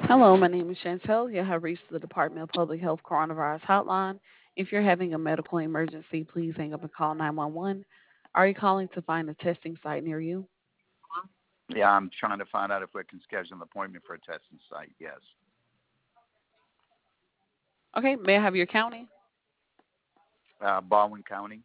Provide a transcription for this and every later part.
Hello, my name is Chantel. You have reached the Department of Public Health Coronavirus Hotline. If you're having a medical emergency, please hang up and call 911. Are you calling to find a testing site near you? Yeah, I'm trying to find out if we can schedule an appointment for a testing site. Yes. Okay, may I have your county? Baldwin County.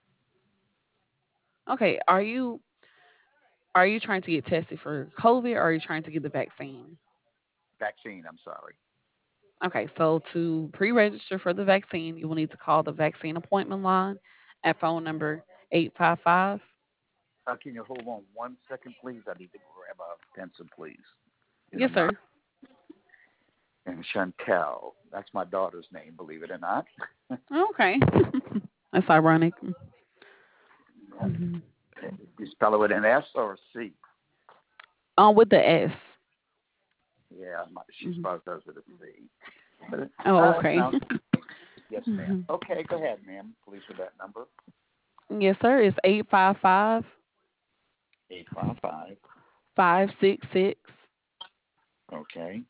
Okay, are you trying to get tested for COVID or are you trying to get the vaccine? Vaccine, I'm sorry. Okay, so to pre-register for the vaccine, you will need to call the vaccine appointment line at phone number 855. Can you hold on 1 second, please? I need to grab a pencil, please. You Yes, don't mind. sir. And Chantel, that's my daughter's name, believe it or not. Okay, that's ironic. Mhm. You spell it with an S or a C? With the S. Yeah, she Mhm. spells those with a C. But, Oh, okay. no, yes, ma'am. Mhm. Okay, go ahead, ma'am. Please with that number. Yes, sir. It's 855 855. 566 Okay,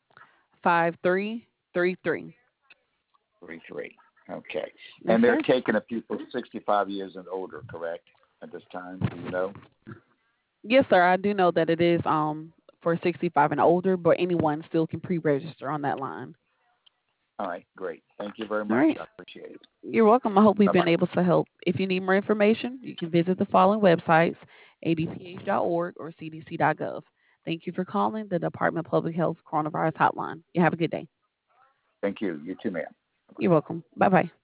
5333. 33. Okay. Yes, And they're sir. taking a people 65 years and older, correct? At this time, do you know? Yes, sir. I do know that it is for 65 and older, but anyone still can pre-register on that line. All right, great. Thank you very All much. right. I appreciate it. You're welcome. I hope we've Bye been bye. able to help. If you need more information, you can visit the following websites: adph.org or cdc.gov. Thank you for calling the Department of Public Health Coronavirus Hotline. You have a good day. Thank you. You too, ma'am. You're welcome. Bye bye.